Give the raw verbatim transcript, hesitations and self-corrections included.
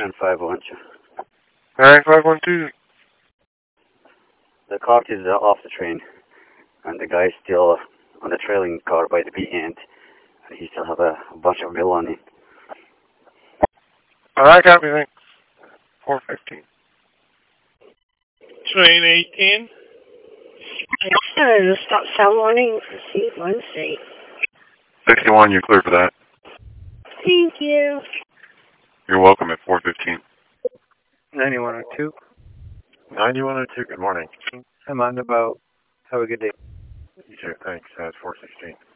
And five one two. Alright, five one two. The cop is uh, off the train, and the guy's still on the trailing car by the B end, and he still have a, a bunch of bill on him. Alright, copy, thanks. four fifteen. Train eighteen. Yes, stop sound warning. Proceed Wednesday. sixty-one, you're clear for that. Thank you. You're welcome at four fifteen. ninety-one oh two. ninety-one oh two, good morning. I'm on about. Have a good day. You too, thanks. That's four sixteen.